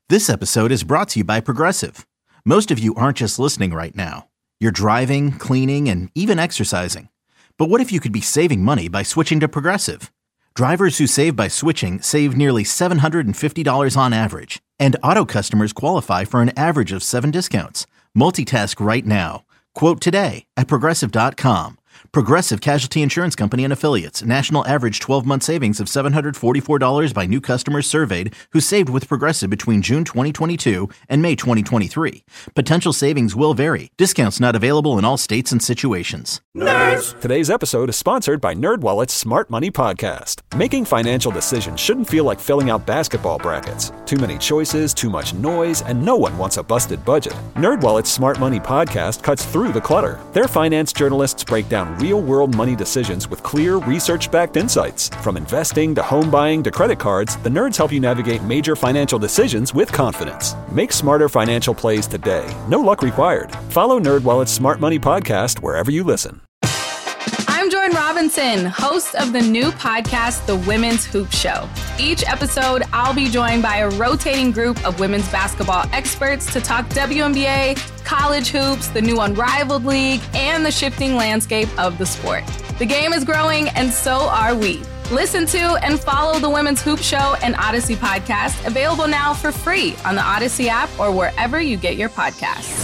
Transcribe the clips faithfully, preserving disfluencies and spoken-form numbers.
This episode is brought to you by Progressive. Most of you aren't just listening right now. You're driving, cleaning, and even exercising. But what if you could be saving money by switching to Progressive? Drivers who save by switching save nearly seven hundred fifty dollars on average. And auto customers qualify for an average of seven discounts. Multitask right now. Quote today at Progressive dot com. Progressive Casualty Insurance Company and Affiliates. National average twelve-month savings of seven hundred forty-four dollars by new customers surveyed who saved with Progressive between June twenty twenty-two and May twenty twenty-three. Potential savings will vary. Discounts not available in all states and situations. Nerds! Today's episode is sponsored by NerdWallet's Smart Money Podcast. Making financial decisions shouldn't feel like filling out basketball brackets. Too many choices, too much noise, and no one wants a busted budget. NerdWallet's Smart Money Podcast cuts through the clutter. Their finance journalists break down real-world money decisions with clear, research-backed insights. From investing to home buying to credit cards, the nerds help you navigate major financial decisions with confidence. Make smarter financial plays today. No luck required. Follow NerdWallet's Smart Money Podcast wherever you listen. I'm Jordan Robinson, host of the new podcast, The Women's Hoop Show. Each episode, I'll be joined by a rotating group of women's basketball experts to talk W N B A, college hoops, the new Unrivaled League, and the shifting landscape of the sport. The game is growing, and so are we. Listen to and follow The Women's Hoop Show and Odyssey podcast, available now for free on the Odyssey app or wherever you get your podcasts.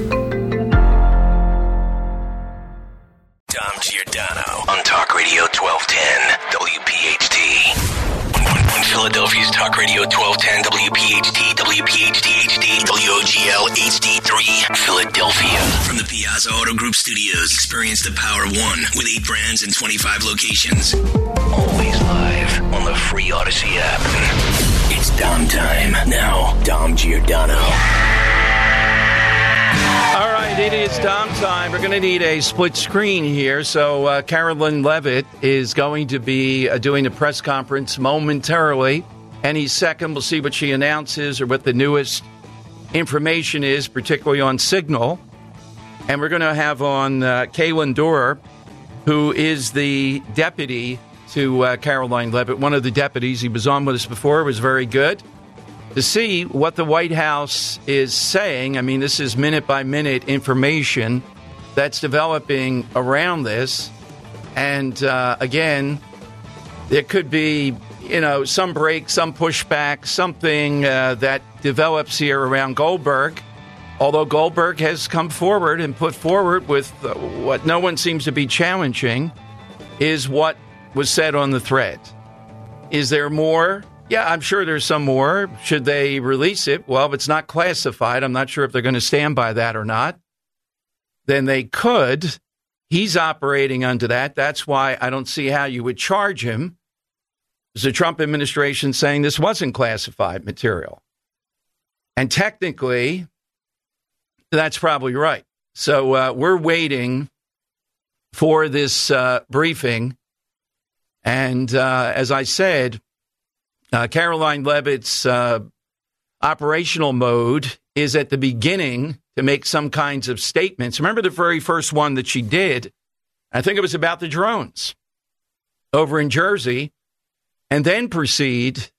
Dom Giordano on Talk Radio twelve ten W P H T. On Philadelphia's Talk Radio twelve ten W P H T, W P H T H D, W O G L H D three, Philadelphia. From the Piazza Auto Group Studios, experience the power of one with eight brands and twenty-five locations. Always live on the free Odyssey app. It's Dom time. Now, Dom Giordano. All right, it is Dom time. We're going to need a split screen here. So uh, Carolyn Levitt is going to be uh, doing a press conference momentarily. Any second, we'll see what she announces or what the newest information is, particularly on Signal. And we're going to have on uh, Kaylin Doerr, who is the deputy to uh, Caroline Levitt, one of the deputies. He was on with us before. It was very good to see what the White House is saying. I mean, this is minute-by-minute information that's developing around this. And, uh, again, there could be, you know, some break, some pushback, something uh, that develops here around Goldberg. Although Goldberg has come forward and put forward with uh, what no one seems to be challenging is what was said on the thread. Is there more? Yeah, I'm sure there's some more. Should they release it? Well, if it's not classified, I'm not sure if they're going to stand by that or not. Then they could. He's operating under that. That's why I don't see how you would charge him. There's the Trump administration saying this wasn't classified material. And technically, that's probably right. So uh, we're waiting for this uh, briefing. And uh, as I said, Uh, Caroline Levitt's uh, operational mode is at the beginning to make some kinds of statements. Remember the very first one that she did? I think it was about the drones over in Jersey, and then proceed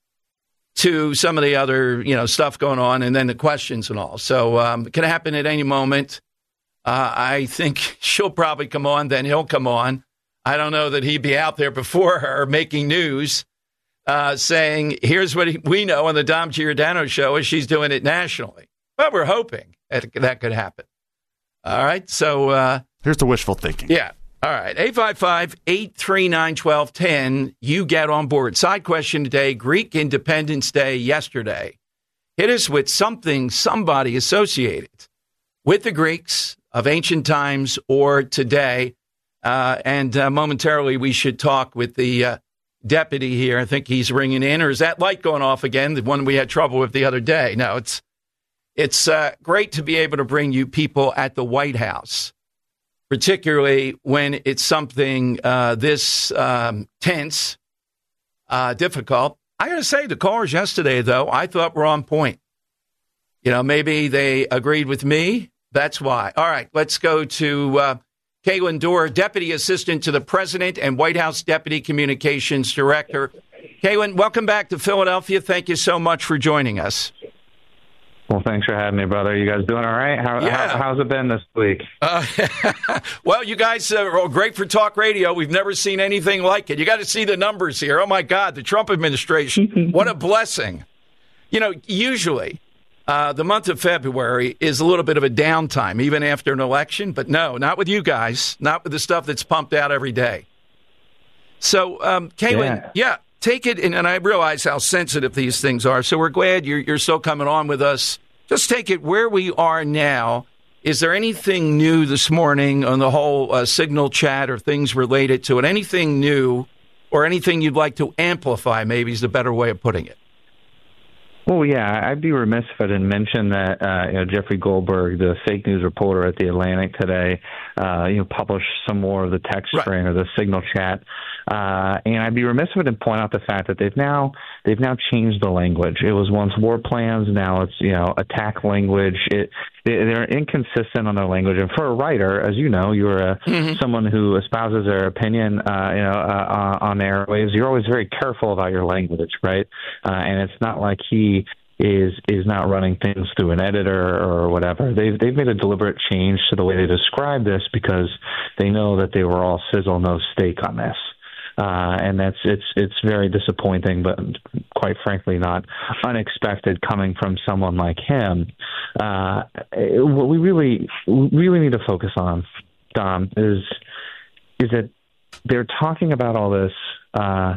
to some of the other, you know, stuff going on, and then the questions and all. So um, it can happen at any moment. Uh, I think she'll probably come on, then he'll come on. I don't know that he'd be out there before her making news. Uh, saying, here's what he, we know on the Dom Giordano show is she's doing it nationally. But we're hoping that, that could happen. All right. So uh, here's the wishful thinking. Yeah. All right. eight five five, eight three nine, one two one zero. You get on board. Side question today, Greek Independence Day yesterday. Hit us with something, somebody associated with the Greeks of ancient times or today. Uh, and uh, momentarily we should talk with the uh, deputy here. I think he's ringing in, or is that light going off again? The one we had trouble with the other day. No, it's it's uh, great to be able to bring you people at the White House, particularly when it's something uh, this um, tense, uh, difficult. I got to say, the callers yesterday, though, I thought were on point. You know, maybe they agreed with me. That's why. All right, let's go to uh, Kaylin Doerr, Deputy Assistant to the President and White House Deputy Communications Director. Kaylin, welcome back to Philadelphia. Thank you so much for joining us. Well, thanks for having me, brother. You guys doing all right? How, yeah. how, how's it been this week? Uh, well, you guys are great for talk radio. We've never seen anything like it. You got to see the numbers here. Oh, my God, the Trump administration, what a blessing. You know, usually uh, the month of February is a little bit of a downtime, even after an election. But no, not with you guys, not with the stuff that's pumped out every day. So, um, Caitlin, yeah. yeah. Take it, and, and I realize how sensitive these things are, so we're glad you're, you're still coming on with us. Just take it where we are now. Is there anything new this morning on the whole uh, Signal chat or things related to it? Anything new or anything you'd like to amplify, maybe is the better way of putting it? Well, yeah, I'd be remiss if I didn't mention that uh, you know, Jeffrey Goldberg, the fake news reporter at The Atlantic today, uh, you know, published some more of the text right. string or the Signal chat. Uh, and I'd be remiss if I didn't point out the fact that they've now they've now changed the language. It was once war plans, now it's you know attack language. It they're inconsistent on their language. And for a writer, as you know, you're a, mm-hmm. someone who espouses their opinion, uh, you know, uh, on the airwaves. You're always very careful about your language, right? Uh, and it's not like he is is not running things through an editor or whatever. They've they've made a deliberate change to the way they describe this because they know that they were all sizzle no steak on this. Uh, and that's it's it's very disappointing, but quite frankly not unexpected coming from someone like him. Uh, what we really really need to focus on, Dom, is is that they're talking about all this, uh,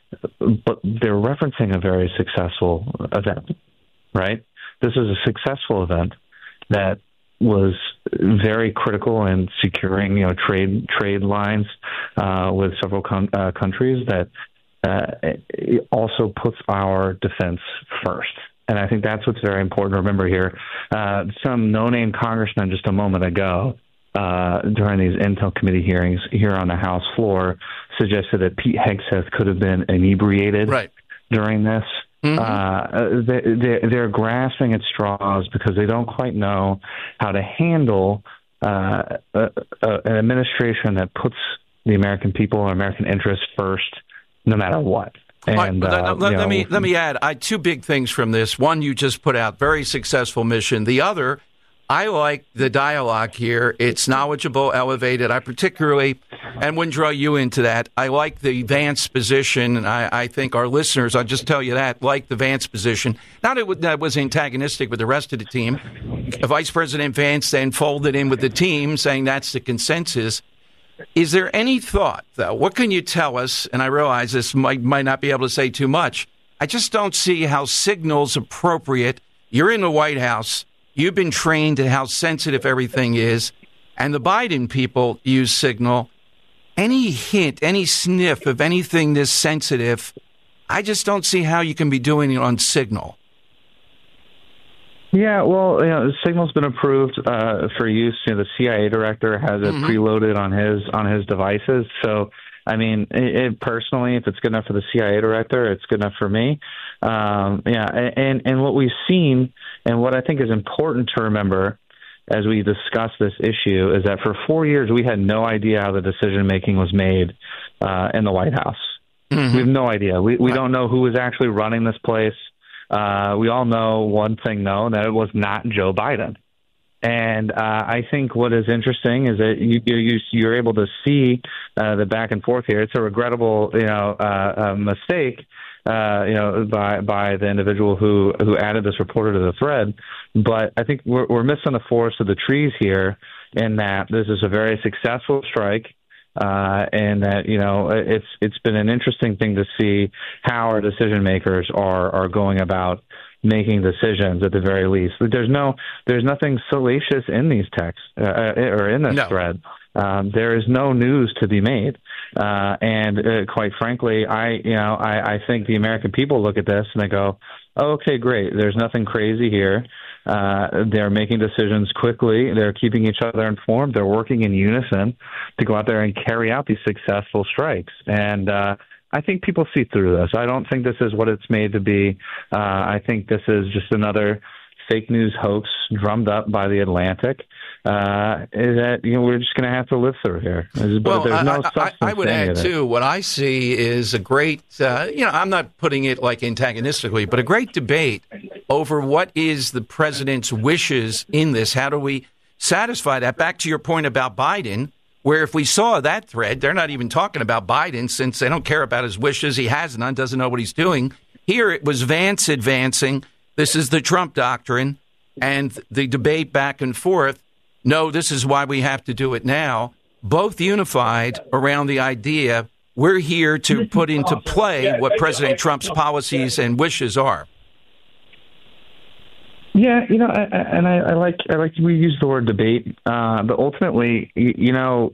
but they're referencing a very successful event, right? This is a successful event that was very critical in securing, you know, trade trade lines uh, with several con- uh, countries that uh, also puts our defense first. And I think that's what's very important to remember here. Uh, some no-name congressman just a moment ago uh, during these Intel committee hearings here on the House floor suggested that Pete Hegseth could have been inebriated right. during this. Mm-hmm. Uh, they, they're grasping at straws because they don't quite know how to handle uh, a, a, an administration that puts the American people or American interests first, no matter what. And right, uh, let, let know, me let me add I, two big things from this. One, you just put out, very successful mission. The other, I like the dialogue here. It's knowledgeable, elevated. I particularly, and wouldn't draw you into that, I like the Vance position, and I, I think our listeners, I'll just tell you that, like the Vance position. Not that it was antagonistic with the rest of the team. Vice President Vance then folded in with the team, saying that's the consensus. Is there any thought, though? What can you tell us? And I realize this might, might not be able to say too much. I just don't see how Signal's appropriate. You're in the White House. You've been trained in how sensitive everything is, and the Biden people use Signal. Any hint, any sniff of anything this sensitive, I just don't see how you can be doing it on Signal. Yeah, well, you know, Signal's been approved uh, for use. You know, the C I A director has it mm-hmm. preloaded on his on his devices. So, I mean, it, it, personally, if it's good enough for the C I A director, it's good enough for me. Um, yeah, and and what we've seen, and what I think is important to remember as we discuss this issue, is that for four years we had no idea how the decision making was made uh, in the White House. Mm-hmm. We have no idea. We we right. don't know who was actually running this place. Uh, we all know one thing, though, that it was not Joe Biden. And uh, I think what is interesting is that you, you, you're able to see uh, the back and forth here. It's a regrettable, you know, uh, uh, mistake, uh, you know, by by the individual who, who added this reporter to the thread. But I think we're, we're missing the forest of the trees here in that this is a very successful strike. Uh, and that, you know, it's it's been an interesting thing to see how our decision makers are, are going about making decisions at the very least. There's no there's nothing salacious in these texts uh, or in this no. thread. Um, there is no news to be made. Uh, and uh, quite frankly, I you know I, I think the American people look at this and they go, oh, okay, great. There's nothing crazy here. Uh, they're making decisions quickly. They're keeping each other informed. They're working in unison to go out there and carry out these successful strikes. And uh, I think people see through this. I don't think this is what it's made to be. Uh, I think this is just another fake news hoax drummed up by the Atlantic uh, is that, you know, we're just going to have to live through here. But well, there's no I, I, I would add, too, what I see is a great, uh, you know, I'm not putting it like antagonistically, but a great debate over what is the president's wishes in this. How do we satisfy that? Back to your point about Biden, where if we saw that thread, they're not even talking about Biden since they don't care about his wishes. He has none, doesn't know what he's doing. Here it was Vance advancing. This is the Trump doctrine, and the debate back and forth. No, this is why we have to do it now. Both unified around the idea we're here to put into play what President Trump's policies and wishes are. Yeah, you know, I, I, and I, I like I like we use the word debate, uh, but ultimately, you, you know,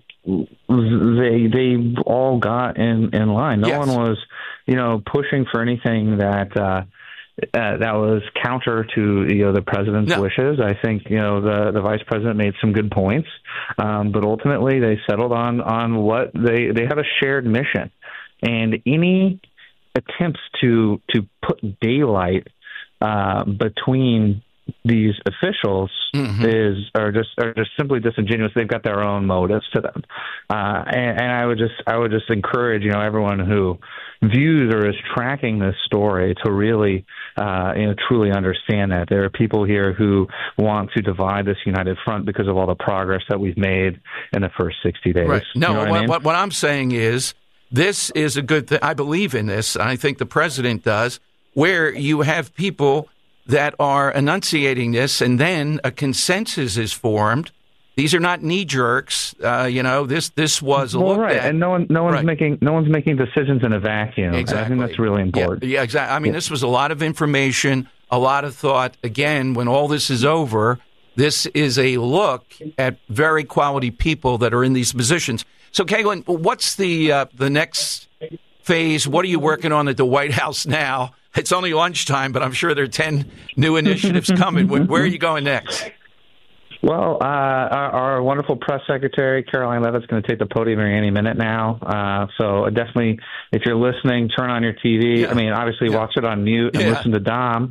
they they all got in, in line. No Yes. one was, you know, pushing for anything that uh, uh, that was counter to, you know, the president's No. wishes. I think, you know, the the vice president made some good points, um, but ultimately they settled on on what they they have a shared mission, and any attempts to to put daylight uh, between these officials mm-hmm. is are just are just simply disingenuous. They've got their own motives to them, uh, and, and I would just I would just encourage, you know, everyone who views or is tracking this story to really uh, you know truly understand that there are people here who want to divide this united front because of all the progress that we've made in the first sixty days. Right. No, you know what, what, I mean? what, what I'm saying is this is a good thing. I believe in this, and I think the president does, where you have people that are enunciating this, and then a consensus is formed. These are not knee jerks. Uh, you know, this this was well, looked right, at, and no one no one's right. making no one's making decisions in a vacuum. Exactly. I think that's really important. Yeah, yeah exactly. I mean, yeah. this was a lot of information, a lot of thought. Again, when all this is over, this is a look at very quality people that are in these positions. So, Caitlin, what's the uh, the next phase? What are you working on at the White House now? It's only lunchtime, but I'm sure there are ten new initiatives coming. Where are you going next? Well, uh, our, our wonderful press secretary, Caroline Levitt's going to take the podium any minute now. Uh, so definitely, if you're listening, turn on your T V. Yeah. I mean, obviously, yeah. watch it on mute and yeah. listen to Dom.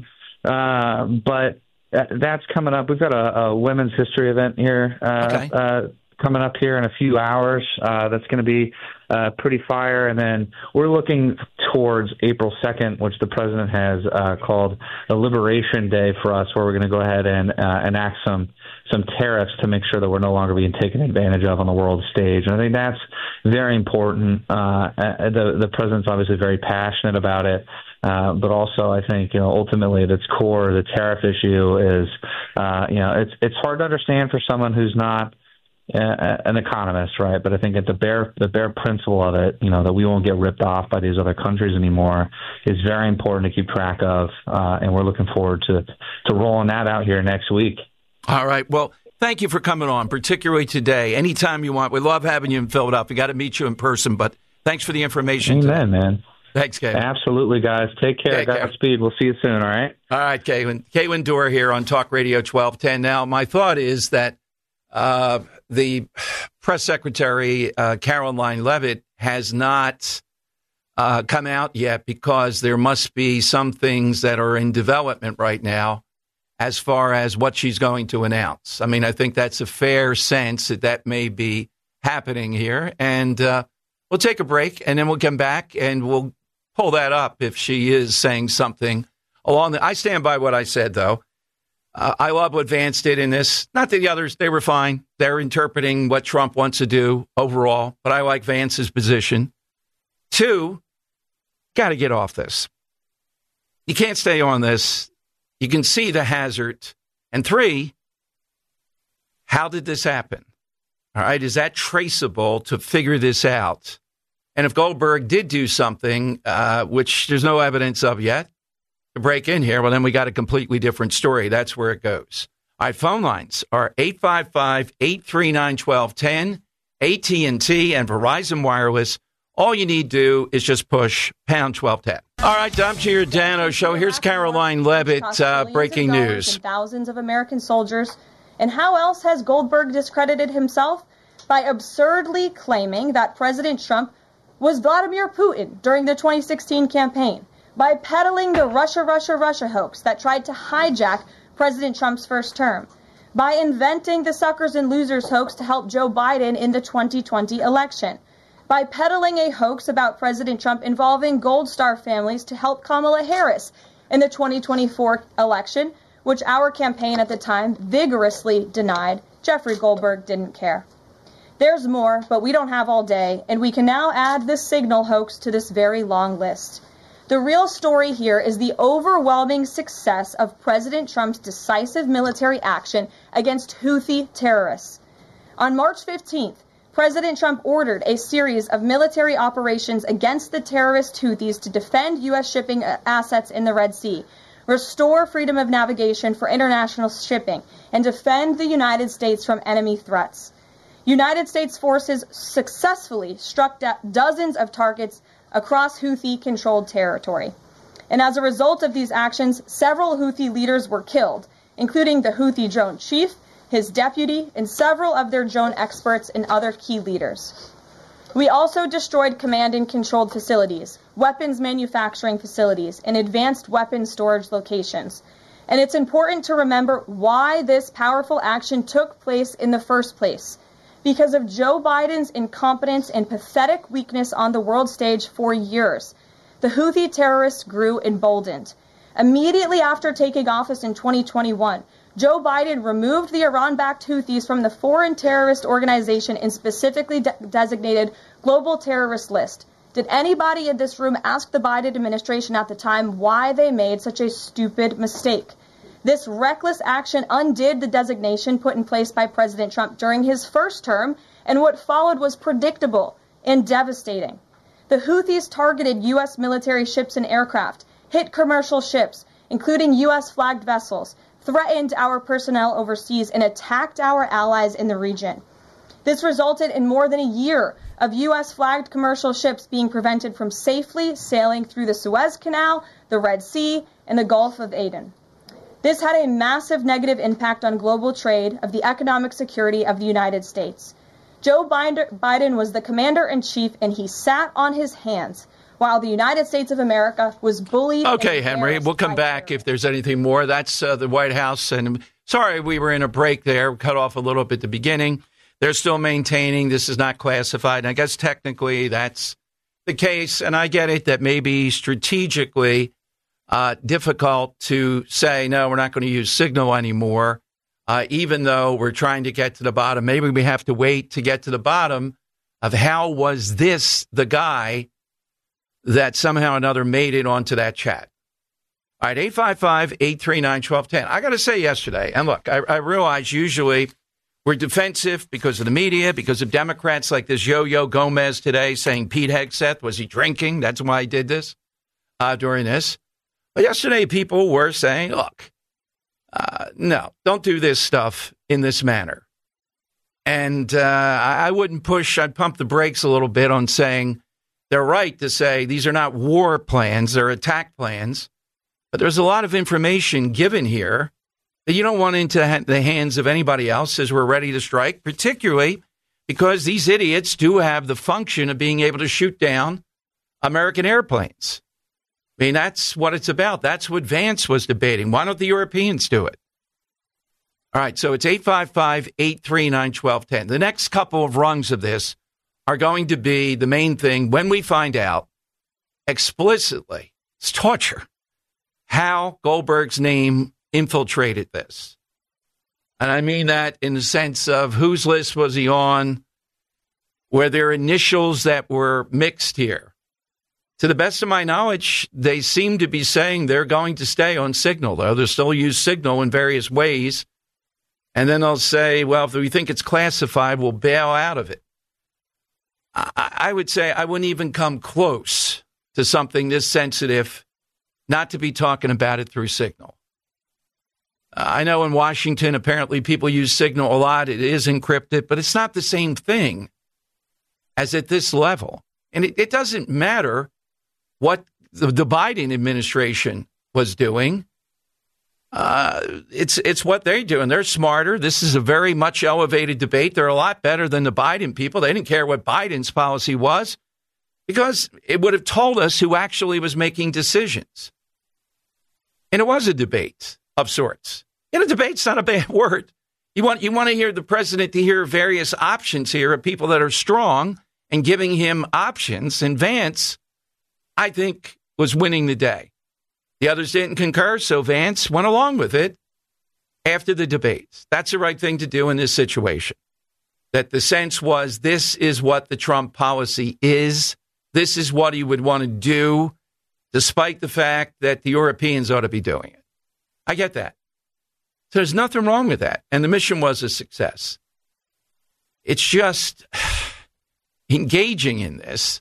Uh, but that's coming up. We've got a, a women's history event here uh, okay. uh, coming up here in a few hours. Uh, that's going to be uh, pretty fire. And then we're looking towards April second, which the president has uh, called a Liberation Day for us, where we're going to go ahead and uh, enact some some tariffs to make sure that we're no longer being taken advantage of on the world stage. And I think that's very important. Uh, the, the president's obviously very passionate about it. Uh, but also, I think, you know, ultimately at its core, the tariff issue is, uh, you know, it's it's hard to understand for someone who's not uh, an economist, right? But I think at the bare the bare principle of it, you know, that we won't get ripped off by these other countries anymore is very important to keep track of, uh, and we're looking forward to to rolling that out here next week. All right. Well, thank you for coming on, particularly today. Anytime you want. We love having you in Philadelphia. Got to meet you in person, but thanks for the information. Amen, today. man. Thanks, Caitlin. Absolutely, guys. Take care. Take care. Godspeed. We'll see you soon, all right? All right, Caitlin. Caitlin Dorr here on Talk Radio twelve ten. Now, my thought is that uh, the press secretary, uh, Caroline Levitt, has not uh, come out yet because there must be some things that are in development right now as far as what she's going to announce. I mean, I think that's a fair sense that that may be happening here. And uh, we'll take a break, and then we'll come back, and we'll pull that up if she is saying something along the... I stand by what I said, though. Uh, I love what Vance did in this. Not that the others, they were fine. They're interpreting what Trump wants to do overall, but I like Vance's position. Two, got to get off this. You can't stay on this. You can see the hazard. And three, how did this happen? All right, is that traceable to figure this out? And if Goldberg did do something, uh, which there's no evidence of yet, to break in here, well, then we got a completely different story. That's where it goes. All right, phone lines are eight five five, eight three nine, one two one zero, A T and T and Verizon Wireless. All you need to do is just push pound twelve ten. All right, Dom Giordano Show. Here's Caroline Levitt, uh, breaking news. Thousands of American soldiers. And how else has Goldberg discredited himself? By absurdly claiming that President Trump was Vladimir Putin during the twenty sixteen campaign, by peddling the Russia, Russia, Russia hoax that tried to hijack President Trump's first term, by inventing the suckers and losers hoax to help Joe Biden in the twenty twenty election, by peddling a hoax about President Trump involving Gold Star families to help Kamala Harris in the twenty twenty-four election, which our campaign at the time vigorously denied. Jeffrey Goldberg didn't care. There's more, but we don't have all day, and we can now add this Signal hoax to this very long list. The real story here is the overwhelming success of President Trump's decisive military action against Houthi terrorists. On March fifteenth, President Trump ordered a series of military operations against the terrorist Houthis to defend U S shipping assets in the Red Sea, restore freedom of navigation for international shipping, and defend the United States from enemy threats. United States forces successfully struck do- dozens of targets across Houthi-controlled territory. And as a result of these actions, several Houthi leaders were killed, including the Houthi drone chief, his deputy, and several of their drone experts and other key leaders. We also destroyed command and controlled facilities, weapons manufacturing facilities, and advanced weapons storage locations. And it's important to remember why this powerful action took place in the first place. Because of Joe Biden's incompetence and pathetic weakness on the world stage for years, the Houthi terrorists grew emboldened. Immediately after taking office in twenty twenty-one, Joe Biden removed the Iran-backed Houthis from the foreign terrorist organization and specifically de- designated global terrorist list. Did anybody in this room ask the Biden administration at the time why they made such a stupid mistake? This reckless action undid the designation put in place by President Trump during his first term, and what followed was predictable and devastating. The Houthis targeted U S military ships and aircraft, hit commercial ships, including U S flagged vessels, threatened our personnel overseas, and attacked our allies in the region. This resulted in more than a year of U S flagged commercial ships being prevented from safely sailing through the Suez Canal, the Red Sea, and the Gulf of Aden. This had a massive negative impact on global trade of the economic security of the United States. Joe Biden was the commander-in-chief, and he sat on his hands while the United States of America was bullied. Okay, Henry, we'll come back if there's anything more. That's uh, the White House. And sorry, we were in a break there. We cut off a little bit at the beginning. They're still maintaining this is not classified. And I guess technically that's the case. And I get it that maybe strategically uh, difficult to say, no, we're not going to use Signal anymore, uh, even though we're trying to get to the bottom. Maybe we have to wait to get to the bottom of how was this the guy that somehow or another made it onto that chat. All right, eight five five, eight three nine, one two one zero. I got to say yesterday, and look, I, I realize usually we're defensive because of the media, because of Democrats like this Yo-Yo Gomez today saying Pete Hegseth, was he drinking? That's why he did this uh, during this. But yesterday people were saying, look, uh, no, don't do this stuff in this manner. And uh, I, I wouldn't push, I'd pump the brakes a little bit on saying, they're right to say these are not war plans, they're attack plans. But there's a lot of information given here that you don't want into the hands of anybody else as we're ready to strike, particularly because these idiots do have the function of being able to shoot down American airplanes. I mean, that's what it's about. That's what Vance was debating. Why don't the Europeans do it? All right, so it's eight five five, eight three nine, one two one zero. The next couple of rungs of this are going to be the main thing when we find out explicitly, it's torture, how Goldberg's name infiltrated this. And I mean that in the sense of whose list was he on, were there initials that were mixed here? To the best of my knowledge, they seem to be saying they're going to stay on Signal, though. They'll still use Signal in various ways. And then they'll say, well, if we think it's classified, we'll bail out of it. I would say I wouldn't even come close to something this sensitive not to be talking about it through Signal. Uh, I know in Washington, apparently people use Signal a lot. It is encrypted, but it's not the same thing as at this level. And it, it doesn't matter what the, the Biden administration was doing. Uh, it's it's what they're doing. They're smarter. This is a very much elevated debate. They're a lot better than the Biden people. They didn't care what Biden's policy was because it would have told us who actually was making decisions. And it was a debate of sorts. You know, debate's not a bad word. You want you want to hear the president to hear various options here of people that are strong and giving him options. And Vance, I think, was winning the day. The others didn't concur, so Vance went along with it after the debates. That's the right thing to do in this situation. That the sense was, this is what the Trump policy is. This is what he would want to do, despite the fact that the Europeans ought to be doing it. I get that. So there's nothing wrong with that. And the mission was a success. It's just engaging in this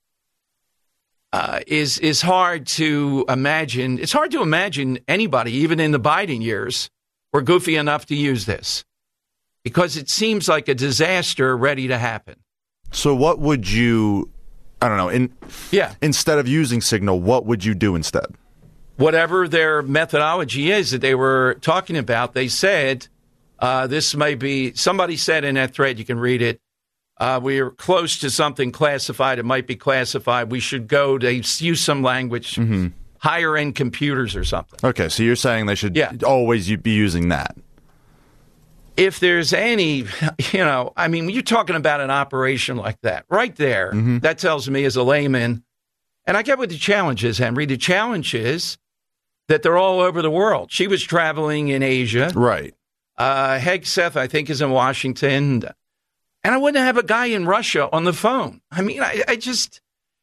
uh, is, is hard to imagine. It's hard to imagine anybody, even in the Biden years, were goofy enough to use this. Because it seems like a disaster ready to happen. So what would you, I don't know, in, yeah. instead of using Signal, what would you do instead? Whatever their methodology is that they were talking about, they said, uh, this may be, somebody said in that thread, you can read it, uh, we're close to something classified, it might be classified, we should go, they use some language, mm-hmm. higher end computers or something. Okay, so you're saying they should yeah. always be using that? If there's any, you know, I mean, you're talking about an operation like that right there. Mm-hmm. That tells me as a layman, and I get what the challenge is, Henry. The challenge is that they're all over the world. She was traveling in Asia. Right. Uh, Hegseth, I think, is in Washington. And I wouldn't have a guy in Russia on the phone. I mean, I, I just,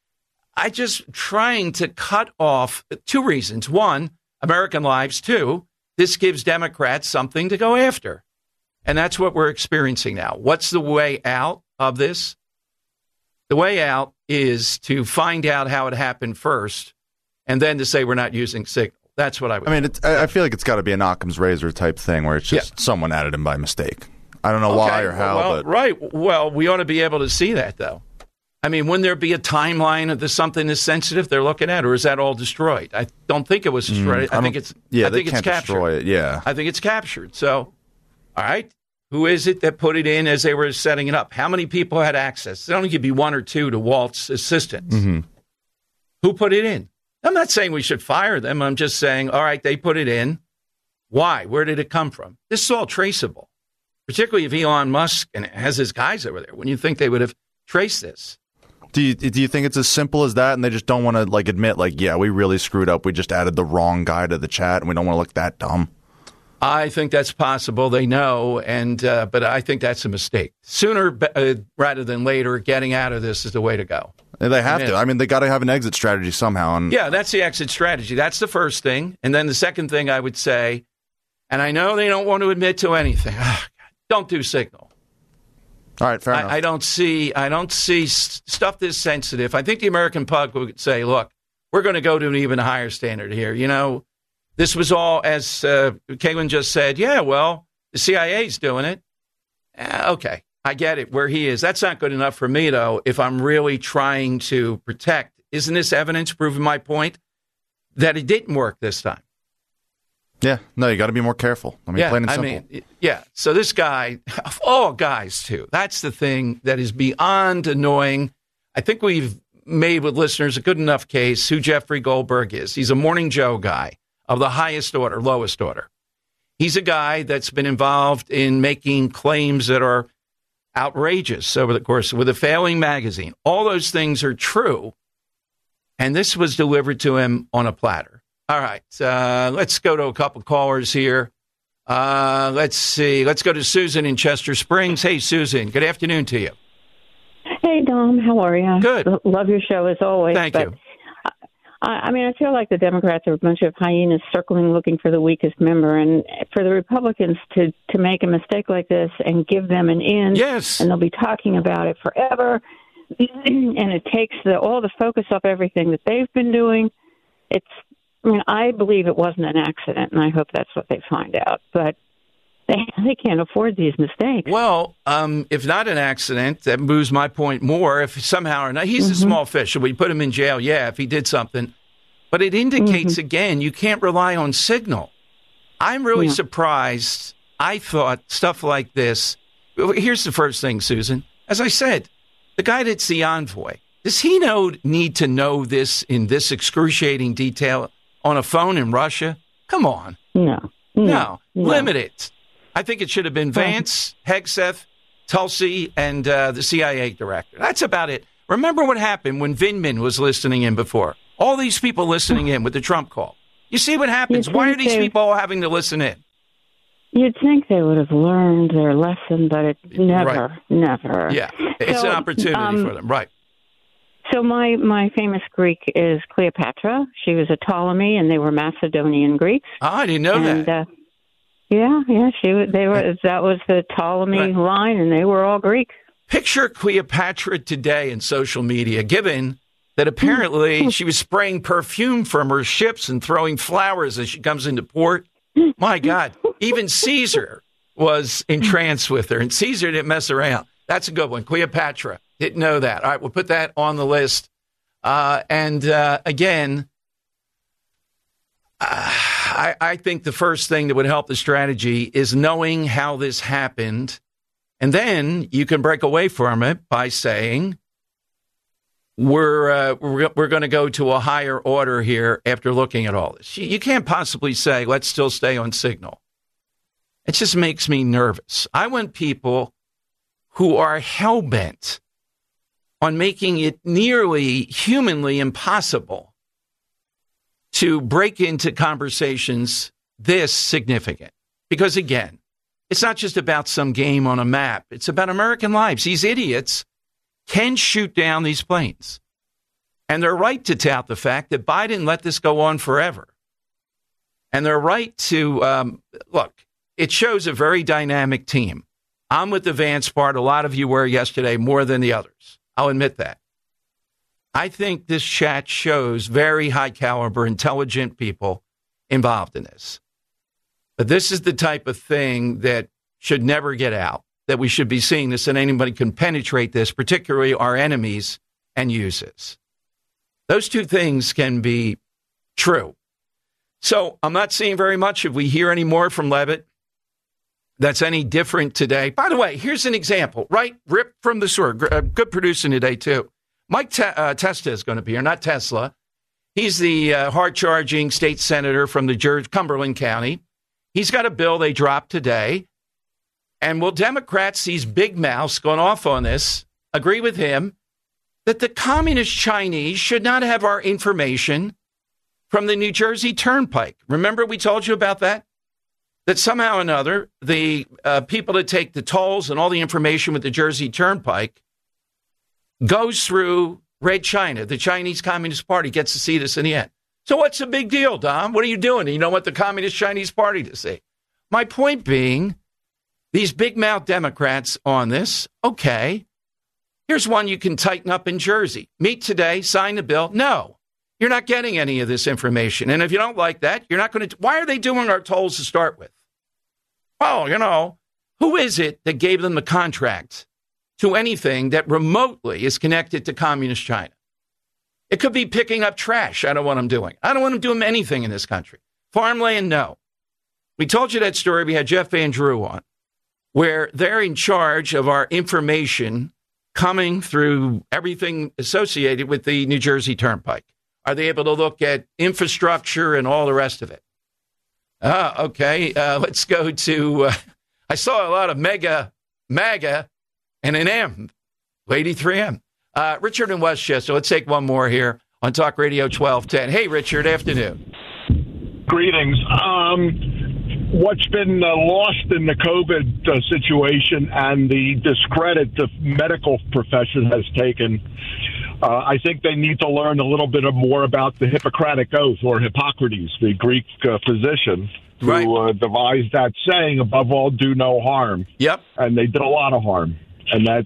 I just trying to cut off two reasons. One, American lives. Two, this gives Democrats something to go after. And that's what we're experiencing now. What's the way out of this? The way out is to find out how it happened first, and then to say we're not using Signal. That's what I would. I mean, it's, I feel like it's got to be an Occam's razor type thing where it's just yeah. someone added him by mistake. I don't know okay. why or how, well, but right. Well, we ought to be able to see that, though. I mean, wouldn't there be a timeline of the something that's sensitive they're looking at, or is that all destroyed? I don't think it was destroyed. Mm, I, I think it's. Yeah, I think they it's can't captured. destroy it. Yeah, I think it's captured. So. All right. Who is it that put it in as they were setting it up? How many people had access? It only could be one or two to Walt's assistants. Mm-hmm. Who put it in? I'm not saying we should fire them. I'm just saying, all right, they put it in. Why? Where did it come from? This is all traceable, particularly if Elon Musk and has his guys over there. When you think they would have traced this? Do you, do you think it's as simple as that, and they just don't want to like admit, like, yeah, we really screwed up. We just added the wrong guy to the chat, and we don't want to look that dumb? I think that's possible. They know, and uh, but I think that's a mistake. Sooner uh, rather than later, getting out of this is the way to go. They have to. I mean, they got to have an exit strategy somehow. And yeah, that's the exit strategy. That's the first thing. And then the second thing I would say, and I know they don't want to admit to anything, oh, don't do Signal. All right, fair I, enough. I don't see, I don't see stuff this sensitive. I think the American public would say, look, we're going to go to an even higher standard here. You know, this was all, as uh, Kagan just said, yeah, well, the C I A's doing it. Uh, okay, I get it, where he is. That's not good enough for me, though, if I'm really trying to protect. Isn't this evidence proving my point that it didn't work this time? Yeah, no, you got to be more careful. I mean, yeah, plain and I simple. mean, yeah, so this guy, of all guys, too, that's the thing that is beyond annoying. I think we've made with listeners a good enough case who Jeffrey Goldberg is. He's a Morning Joe guy of the highest order, lowest order. He's a guy that's been involved in making claims that are outrageous over the course with a failing magazine. All those things are true, and this was delivered to him on a platter. All right, uh, let's go to a couple callers here. Uh, let's see. Let's go to Susan in Chester Springs. Hey, Susan, good afternoon to you. Hey, Dom, how are you? Good. Love your show as always. Thank but you. I, I mean, I feel like the Democrats are a bunch of hyenas circling looking for the weakest member. And for the Republicans to, to make a mistake like this and give them an in, yes, and they'll be talking about it forever, and it takes the, all the focus off everything that they've been doing. It's, I mean, I believe it wasn't an accident, and I hope that's what they find out. But they, they can't afford these mistakes. Well, um, if not an accident, that moves my point more. If somehow or not, he's mm-hmm. a small fish. Should we put him in jail? Yeah, if he did something. But it indicates, mm-hmm. again, you can't rely on Signal. I'm really yeah. surprised. I thought stuff like this. Here's the first thing, Susan. As I said, the guy that's the envoy, does he know need to know this in this excruciating detail on a phone in Russia? Come on. No. No. No. Limit it. I think it should have been Vance, Hegseth, Tulsi, and uh, the C I A director. That's about it. Remember what happened when Vindman was listening in before? All these people listening in with the Trump call. You see what happens? Why are these they, people all having to listen in? You'd think they would have learned their lesson, but it never, right. never. Yeah, it's so, an opportunity um, for them. Right. So my, my famous Greek is Cleopatra. She was a Ptolemy, and they were Macedonian Greeks. Oh, I didn't know and, that. Uh, yeah, yeah, she was. They were. That was the Ptolemy right. line, and they were all Greek. Picture Cleopatra today in social media, given that apparently she was spraying perfume from her ships and throwing flowers as she comes into port. My God, even Caesar was entranced with her, and Caesar didn't mess around. That's a good one. Cleopatra. Didn't know that. All right, we'll put that on the list. Uh, and uh, again, uh, I, I think the first thing that would help the strategy is knowing how this happened. And then you can break away from it by saying, we're uh, we're, we're going to go to a higher order here after looking at all this. You, you can't possibly say, let's still stay on signal. It just makes me nervous. I want people who are hell-bent on making it nearly humanly impossible to break into conversations this significant. Because, again, it's not just about some game on a map. It's about American lives. These idiots can shoot down these planes. And they're right to tout the fact that Biden let this go on forever. And they're right to, um, look, it shows a very dynamic team. I'm with the Vance part. A lot of you were yesterday more than the others. I'll admit that. I think this chat shows very high caliber, intelligent people involved in this. But this is the type of thing that should never get out, that we should be seeing this, and anybody can penetrate this, particularly our enemies, and use this. Those two things can be true. So I'm not seeing very much. If we hear any more from Levitt that's any different today. By the way, here's an example, right? Ripped from the sewer. Good producing today, too. Mike Te- uh, Testa is going to be here, not Tesla. He's the uh, hard-charging state senator from the Jer- Cumberland County. He's got a bill they dropped today. And will Democrats, these big mouths going off on this, agree with him that the communist Chinese should not have our information from the New Jersey Turnpike? Remember we told you about that? That somehow or another, the uh, people that take the tolls and all the information with the Jersey Turnpike goes through Red China. The Chinese Communist Party gets to see this in the end. So what's the big deal, Dom? What are you doing? You don't want the Communist Chinese Party to see. My point being, these big mouth Democrats on this, okay, here's one you can tighten up in Jersey. Meet today, sign the bill. No. You're not getting any of this information. And if you don't like that, you're not going to. Why are they doing our tolls to start with? Well, you know, who is it that gave them the contract to anything that remotely is connected to communist China? It could be picking up trash. I don't want them doing. I don't want them doing anything in this country. Farmland, no. We told you that story. We had Jeff Van Drew on, where they're in charge of our information coming through everything associated with the New Jersey Turnpike. Are they able to look at infrastructure and all the rest of it? Ah, okay. Uh, let's go to, uh, I saw a lot of mega, MAGA, and an M, Lady three M. Uh, Richard in Westchester, let's take one more here on Talk Radio twelve ten. Hey, Richard, afternoon. Greetings. Um, what's been uh, lost in the COVID uh, situation and the discredit the medical profession has taken, Uh, I think they need to learn a little bit more about the Hippocratic Oath, or Hippocrates, the Greek uh, physician who right. uh, devised that saying, above all, do no harm. Yep. And they did a lot of harm. And that's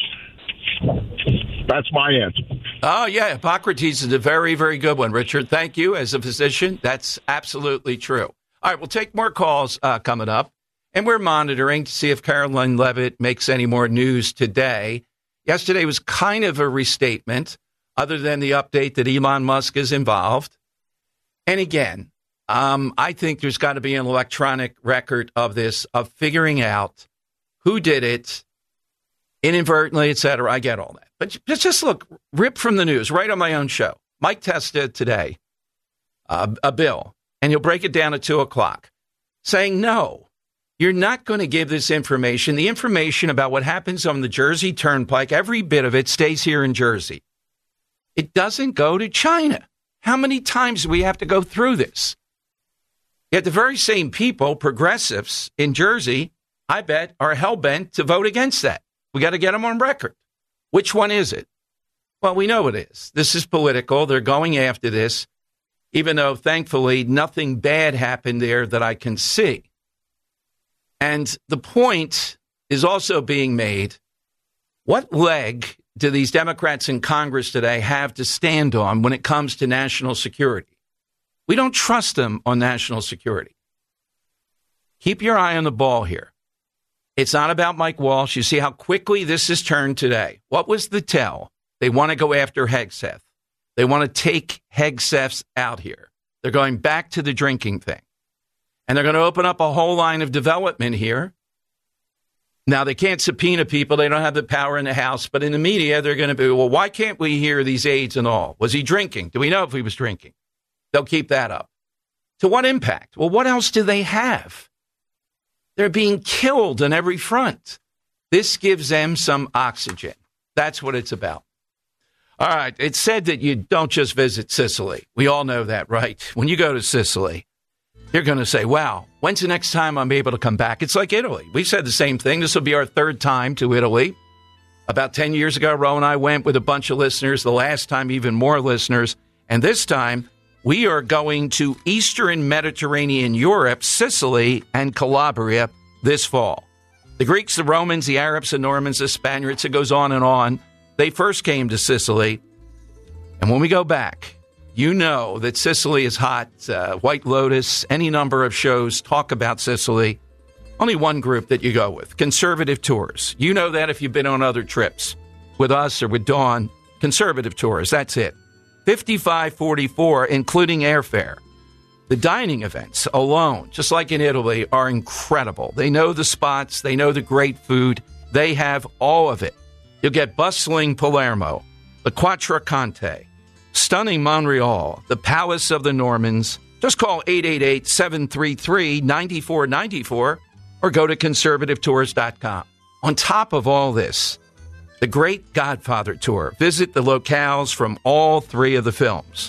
that's my answer. Oh, yeah. Hippocrates is a very, very good one, Richard. Thank you. As a physician, that's absolutely true. All right, we'll take more calls uh, coming up. And we're monitoring to see if Karoline Leavitt makes any more news today. Yesterday was kind of a restatement, other than the update that Elon Musk is involved. And again, um, I think there's got to be an electronic record of this, of figuring out who did it, inadvertently, et cetera. I get all that. But just, just look, rip from the news, right on my own show. Mike Testa today, uh, a bill, and he'll break it down at two o'clock. saying, no, you're not going to give this information. The information about what happens on the Jersey Turnpike, every bit of it stays here in Jersey. It doesn't go to China. How many times do we have to go through this? Yet the very same people, progressives in Jersey, I bet, are hell-bent to vote against that. We got to get them on record. Which one is it? Well, we know it is. This is political. They're going after this, even though, thankfully, nothing bad happened there that I can see. And the point is also being made, what leg do these Democrats in Congress today have to stand on when it comes to national security? We don't trust them on national security. Keep your eye on the ball here. It's not about Mike Walsh. You see how quickly this has turned today. What was the tell? They want to go after Hegseth. They want to take Hegseth out here. They're going back to the drinking thing. And they're going to open up a whole line of development here. Now, they can't subpoena people. They don't have the power in the House. But in the media, they're going to be, well, why can't we hear these aides and all? Was he drinking? Do we know if he was drinking? They'll keep that up. To what impact? Well, what else do they have? They're being killed on every front. This gives them some oxygen. That's what it's about. All right. It's said that you don't just visit Sicily. We all know that, right? When you go to Sicily, you're going to say, wow, when's the next time I'm able to come back? It's like Italy. We said the same thing. This will be our third time to Italy. About ten years ago, Ro and I went with a bunch of listeners. The last time, even more listeners. And this time, we are going to Eastern Mediterranean Europe, Sicily, and Calabria this fall. The Greeks, the Romans, the Arabs, the Normans, the Spaniards, it goes on and on. They first came to Sicily. And when we go back, you know that Sicily is hot. Uh, White Lotus, any number of shows talk about Sicily. Only one group that you go with, Conservative Tours. You know that if you've been on other trips with us or with Dawn. Conservative Tours, that's it. fifty-five forty-four, including airfare. The dining events alone, just like in Italy, are incredible. They know the spots. They know the great food. They have all of it. You'll get bustling Palermo, the Quattrocante, stunning Montreal, the Palace of the Normans. Just call eight eight eight, seven three three, nine four nine four or go to conservative tours dot com. On top of all this, the Great Godfather Tour. Visit the locales from all three of the films.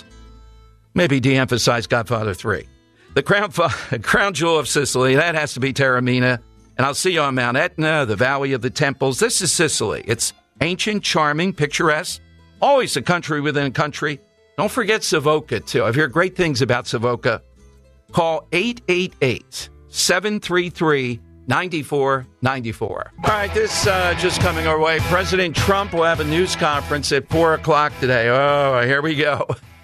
Maybe de-emphasize Godfather three. The crown, crown jewel of Sicily, that has to be Taormina. And I'll see you on Mount Etna, the Valley of the Temples. This is Sicily. It's ancient, charming, picturesque. Always a country within a country. Don't forget Savoca, too. I've heard great things about Savoca. Call eight eight eight, seven three three, nine four nine four. All right, this uh, just coming our way. President Trump will have a news conference at four o'clock today. Oh, here we go.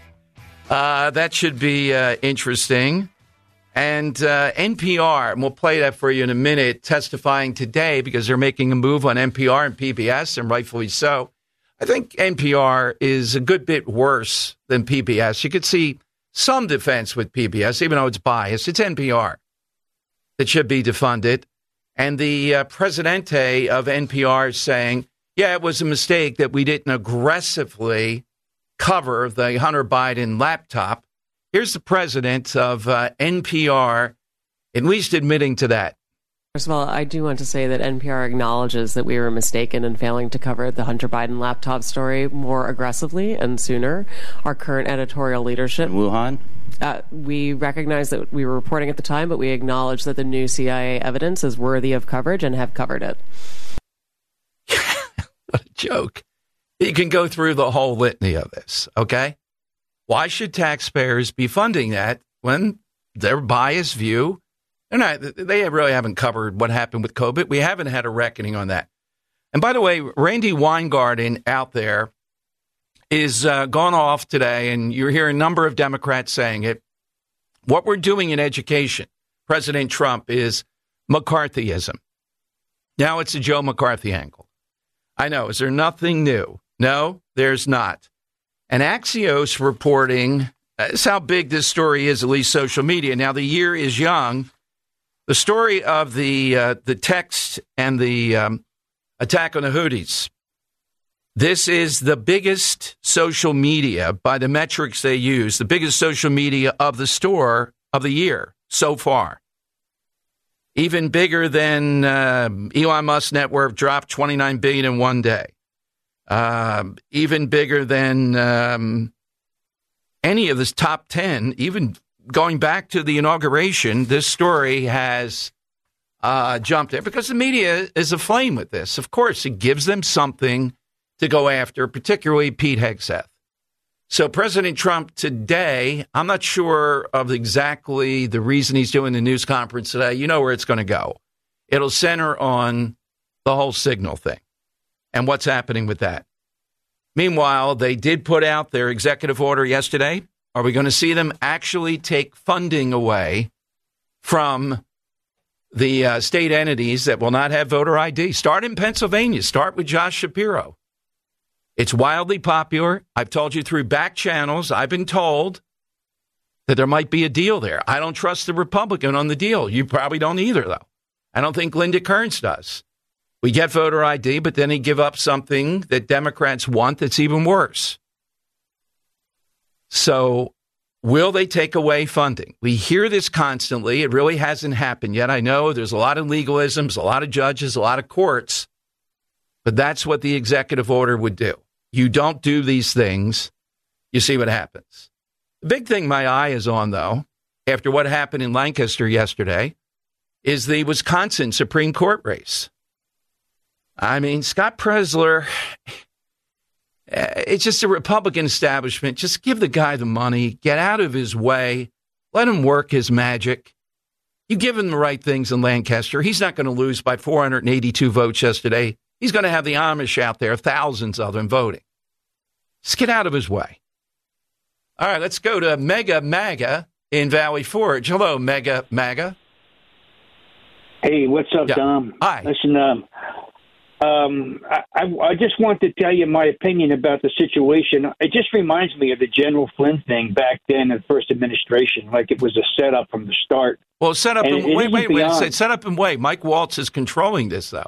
Uh, that should be uh, interesting. And uh, N P R, and we'll play that for you in a minute, testifying today because they're making a move on N P R and P B S, and rightfully so. I think N P R is a good bit worse than P B S. You could see some defense with P B S, even though it's biased. It's N P R that should be defunded. And the uh, presidente of N P R is saying, yeah, it was a mistake that we didn't aggressively cover the Hunter Biden laptop. Here's the president of uh, N P R, at least admitting to that. First of all, I do want to say that N P R acknowledges that we were mistaken in failing to cover the Hunter Biden laptop story more aggressively and sooner. Our current editorial leadership, Wuhan, uh, we recognize that we were reporting at the time, but we acknowledge that the new C I A evidence is worthy of coverage and have covered it. What a joke. You can go through the whole litany of this, okay? Why should taxpayers be funding that when their biased view, they're not, they really haven't covered what happened with COVID. We haven't had a reckoning on that. And by the way, Randy Weingarten out there is uh, gone off today, and you're hearing a number of Democrats saying it. What we're doing in education, President Trump, is McCarthyism. Now it's a Joe McCarthy angle. I know. Is there nothing new? No, there's not. And Axios reporting, this is how big this story is, at least social media. Now, the year is young. The story of the uh, the text and the um, attack on the Houthis. This is the biggest social media, by the metrics they use, the biggest social media of the store of the year so far. Even bigger than uh, Elon Musk's net worth dropped twenty-nine billion dollars in one day. Uh, even bigger than um, any of this top ten, even going back to the inauguration, this story has uh, jumped there because the media is aflame with this. Of course, it gives them something to go after, particularly Pete Hegseth. So President Trump today, I'm not sure of exactly the reason he's doing the news conference today. You know where it's going to go. It'll center on the whole Signal thing and what's happening with that. Meanwhile, they did put out their executive order yesterday. Are we going to see them actually take funding away from the uh, state entities that will not have voter I D? Start in Pennsylvania. Start with Josh Shapiro. It's wildly popular. I've told you through back channels, I've been told that there might be a deal there. I don't trust the Republican on the deal. You probably don't either, though. I don't think Linda Kearns does. We get voter I D, but then they give up something that Democrats want that's even worse. So will they take away funding? We hear this constantly. It really hasn't happened yet. I know there's a lot of legalisms, a lot of judges, a lot of courts, but that's what the executive order would do. You don't do these things, you see what happens. The big thing my eye is on, though, after what happened in Lancaster yesterday, is the Wisconsin Supreme Court race. I mean, Scott Presler, it's just a Republican establishment. Just give the guy the money, get out of his way, let him work his magic. You give him the right things in Lancaster. He's not going to lose by four hundred eighty-two votes yesterday. He's going to have the Amish out there, thousands of them voting. Just get out of his way. All right, let's go to Mega MAGA in Valley Forge. Hello, Mega MAGA. Hey, what's up, yeah. Dom? Hi. Listen, um, um, I, I just want to tell you my opinion about the situation. It just reminds me of the General Flynn thing back then in the first administration, like it was a setup from the start. Well, set up and and, it wait, wait, beyond. wait. Set up and wait. Mike Waltz is controlling this, though.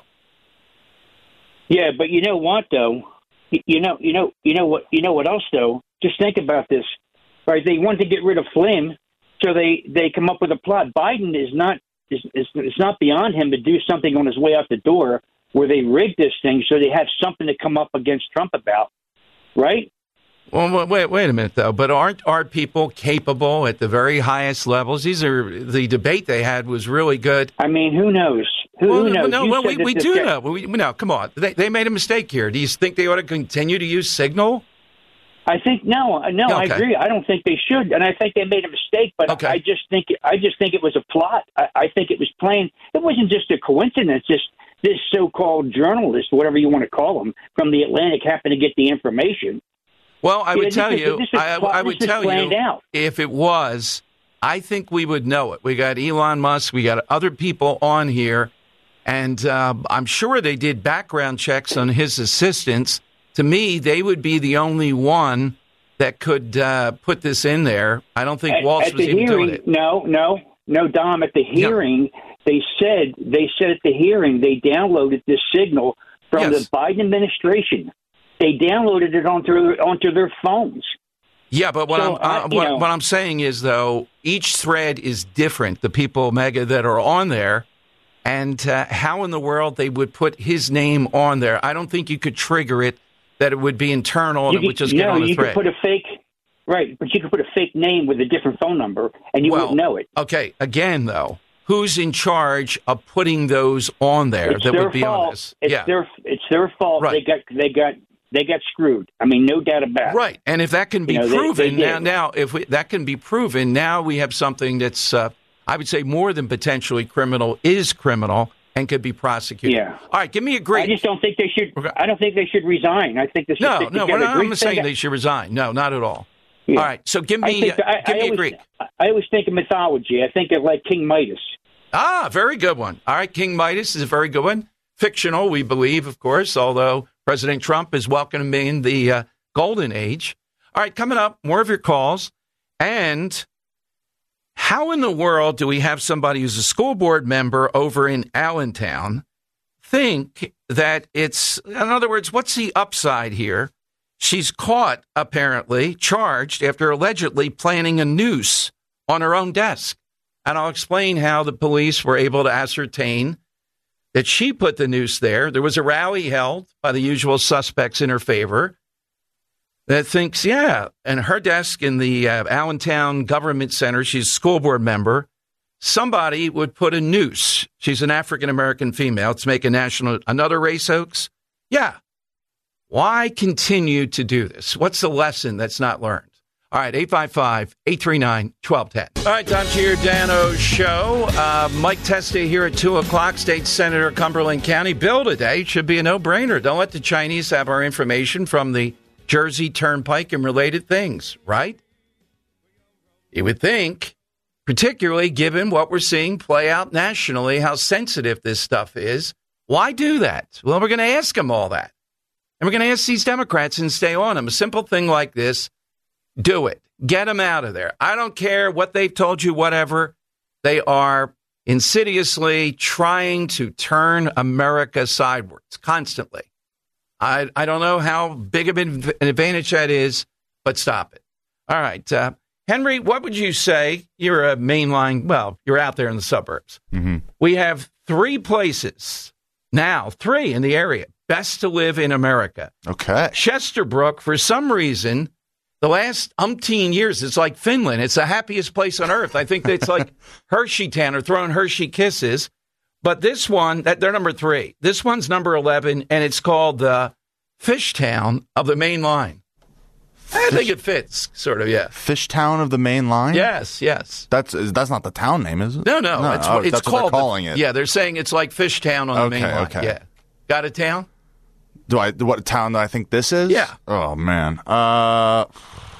Yeah, but you know what, though? You know, you know, you know what? You know what else, though? Just think about this, right? They want to get rid of Flynn, so they, they come up with a plot. Biden is not is, is it's not beyond him to do something on his way out the door where they rig this thing so they have something to come up against Trump about, right? Well, wait, wait a minute, though. But aren't our people capable at the very highest levels? These are the debate they had was really good. I mean, who knows? Who, well, who knows? No, you well, we, we do guy- know. We, no, come on. They, they made a mistake here. Do you think they ought to continue to use Signal? I think no, no. Okay. I agree. I don't think they should, and I think they made a mistake. But okay. I just think I just think it was a plot. I, I think it was plain. It wasn't just a coincidence. Just this so-called journalist, whatever you want to call them, from the Atlantic happened to get the information. Well, I Yeah, would this tell is- you, this is I, pla- I this would is tell planned you, out. if it was, I think we would know it. We got Elon Musk, we got other people on here, and uh, I'm sure they did background checks on his assistants. To me, they would be the only one that could uh, put this in there. I don't think At, Walsh at was the even hearing, doing it. No, no, no, Dom. At the hearing, they said they said at the hearing they downloaded this signal from Yes. the Biden administration. They downloaded it onto onto their phones. Yeah, but what, So, I'm, uh, uh, you what, know- what I'm saying is, though, each thread is different, the people, Mega, that are on there, and uh, how in the world they would put his name on there. I don't think you could trigger it that it would be internal and You it would could- just no, get on the you thread. could put a fake, right? But you could put a fake name with a different phone number, and you well, wouldn't know it. Okay, again, though, who's in charge of putting those on there It's that their would be fault. on this? It's yeah. their it's their fault. Right. They got they got they got screwed. I mean, no doubt about it. Right, and if that can be You know, they- proven they now, did. now if we, that can be proven, now we have something that's, uh, I would say, more than potentially criminal, is criminal, and could be prosecuted. Yeah. All right, give me a Greek. I just don't think they should. I don't think they should resign. I think this. No, is no, we're not, I'm not saying they should resign. No, not at all. Yeah. All right, so give I me, think uh, I, give I me a always, Greek. I always think of mythology. I think of like King Midas. Ah, very good one. All right, King Midas is a very good one. Fictional, we believe, of course, although President Trump is welcoming the uh, golden age. All right, coming up, more of your calls. And how in the world do we have somebody who's a school board member over in Allentown think that it's, in other words, what's the upside here? She's caught, apparently, charged after allegedly planting a noose on her own desk. And I'll explain how the police were able to ascertain that she put the noose there. There was a rally held by the usual suspects in her favor that thinks, yeah, and her desk in the uh, Allentown Government Center, she's a school board member, somebody would put a noose. She's an African-American female to make a national, another race hoax. Yeah. Why continue to do this? What's the lesson that's not learned? All right, eight five five, eight three nine, one two one zero. All right, time to your Dano show. Uh, Mike Testa here at two o'clock, State Senator, Cumberland County. Bill today should be a no-brainer. Don't let the Chinese have our information from the Jersey Turnpike and related things, right? You would think, particularly given what we're seeing play out nationally, how sensitive this stuff is. Why do that? Well, we're going to ask them all that. And we're going to ask these Democrats and stay on them. A simple thing like this, do it. Get them out of there. I don't care what they've told you, whatever. They are insidiously trying to turn America sideways constantly. I, I don't know how big of an advantage that is, but stop it. All right. Uh, Henry, what would you say? You're a mainline, well, you're out there in the suburbs. Mm-hmm. We have three places now, three in the area, best to live in America. Okay. Chesterbrook, for some reason, the last umpteen years, it's like Finland. It's the happiest place on earth. I think it's like Hershey Town or throwing Hershey kisses. But this one, that they're number three. This one's number eleven, and it's called the Fish Town of the Main Line. I think it fits, sort of, yeah. Fish Town of the Main Line? Yes, yes. That's that's not the town name, is it? No, no. no it's, oh, it's that's called what they're calling the, it. Yeah, they're saying it's like Fish Town on okay, the Main Line. Okay. Yeah. Got a town? Do I? What town do I think this is? Yeah. Oh, man. Uh, I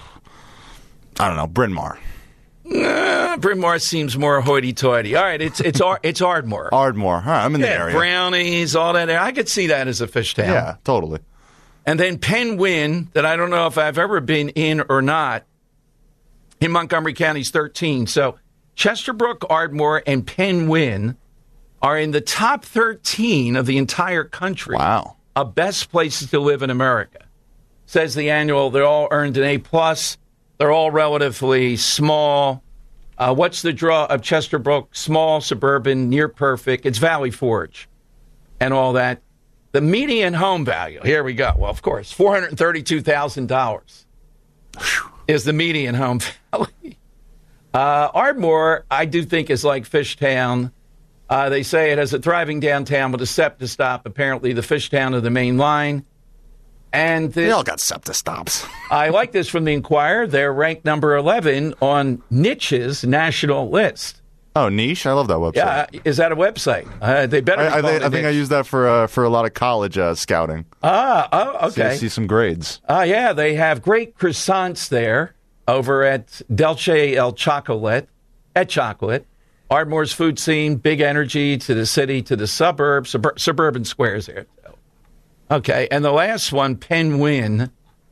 don't know. Bryn Mawr. Uh, Bryn Mawr seems more hoity-toity. All right, it's it's Ar- it's Ardmore. Ardmore. All right, I'm in yeah, the area. Brownies, all that. I could see that as a fish town. Yeah, totally. And then Penn-Wynne, that I don't know if I've ever been in or not, in Montgomery County's thirteen. So Chesterbrook, Ardmore, and Penn-Wynne are in the top thirteen of the entire country. Wow. Of best places to live in America. Says the annual, they all earned an A plus. They're all relatively small. Uh, what's the draw of Chesterbrook? Small, suburban, near perfect. It's Valley Forge and all that. The median home value, here we go. Well, of course, four hundred thirty-two thousand dollars is the median home value. Uh, Ardmore, I do think, is like Fishtown. Uh, they say it has a thriving downtown with a SEPTA stop, apparently the Fishtown of the Main Line. And this, they all got SEPTA stops. I like this from the Inquirer. They're ranked number eleven on Niche's national list. Oh, Niche? I love that website. Yeah, is that a website? Uh, they better. I, I, think, I think I use use that for uh, for a lot of college uh, scouting. Ah, oh, okay. See, see some grades. Ah, uh, yeah, they have great croissants there over at Delce El Chocolate, at Chocolate. Ardmore's food scene, big energy to the city, to the suburbs, subur- suburban squares there. Okay, and the last one, Penn-Wynne,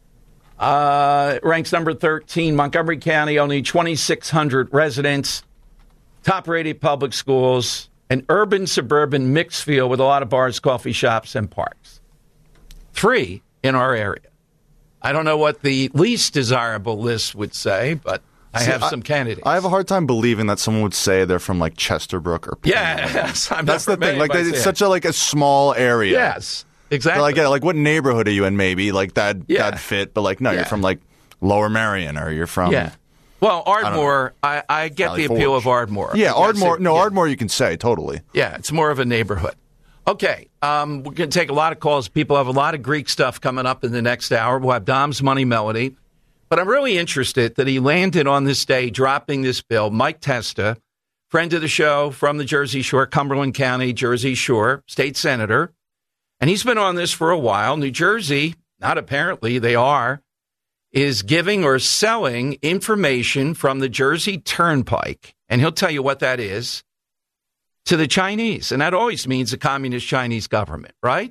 uh, ranks number thirteen. Montgomery County, only twenty-six hundred residents, top-rated public schools, an urban-suburban mixed feel with a lot of bars, coffee shops, and parks. Three in our area. I don't know what the least desirable list would say, but I See, have I, some candidates. I have a hard time believing that someone would say they're from like Chesterbrook or Penn. Yeah, yes, I'm that's the thing. Like they, it's it. such a like a small area. Yes. Exactly. Like, yeah, like what neighborhood are you in? Maybe like that. Yeah. That'd fit. But like, no, Yeah. you're from like Lower Merion, or you're from. Yeah. Well, Ardmore, I, I, I get Valley the appeal Forge. of Ardmore. Yeah, Yes, Ardmore. it- No, yeah. Ardmore. You can say totally. Yeah, it's more of a neighborhood. Okay, um, we're going to take a lot of calls. People have a lot of Greek stuff coming up in the next hour. We'll have Dom's Money Melody. But I'm really interested that he landed on this day dropping this bill. Mike Testa, friend of the show from the Jersey Shore, Cumberland County, Jersey Shore, state senator. And he's been on this for a while. New Jersey, not apparently, they are, is giving or selling information from the Jersey Turnpike, and he'll tell you what that is, to the Chinese. And that always means the communist Chinese government, right?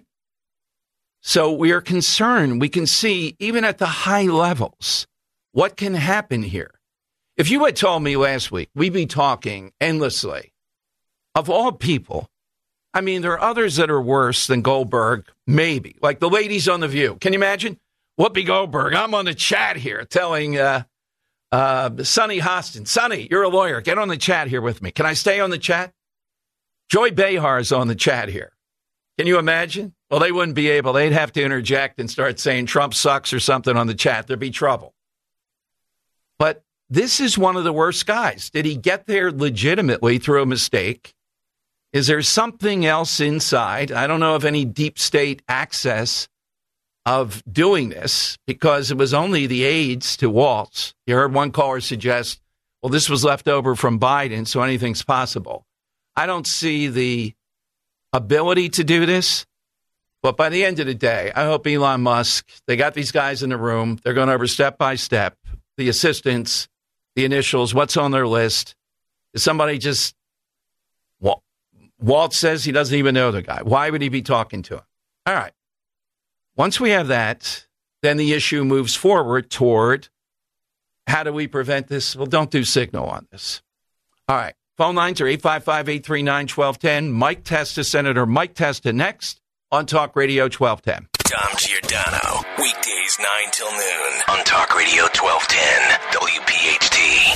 So we are concerned. We can see, even at the high levels, what can happen here. If you had told me last week, we'd be talking endlessly. Of all people, I mean, there are others that are worse than Goldberg, maybe. Like the ladies on The View. Can you imagine? Whoopi Goldberg, I'm on the chat here telling uh, Uh, Sonny Hostin. Sonny, you're a lawyer. Get on the chat here with me. Can I stay on the chat? Joy Behar is on the chat here. Can you imagine? Well, they wouldn't be able. They'd have to interject and start saying Trump sucks or something on the chat. There'd be trouble. But this is one of the worst guys. Did he get there legitimately through a mistake? Is there something else inside? I don't know of any deep state access of doing this, because it was only the aides to Waltz. You heard one caller suggest, well, this was left over from Biden, so anything's possible. I don't see the ability to do this, but by the end of the day, I hope Elon Musk, they got these guys in the room, they're going over step by step, the assistants, the initials, what's on their list. Is somebody just, Walt, Walt says he doesn't even know the guy. Why would he be talking to him? All right. Once we have that, then the issue moves forward toward how do we prevent this? Well, don't do signal on this. All right. Phone lines are eight five five, eight three nine, one two one zero. Mike Testa, Senator Mike Testa, next on Talk Radio twelve ten. Dom Giordano, weekdays nine till noon on Talk Radio twelve ten, W P H T.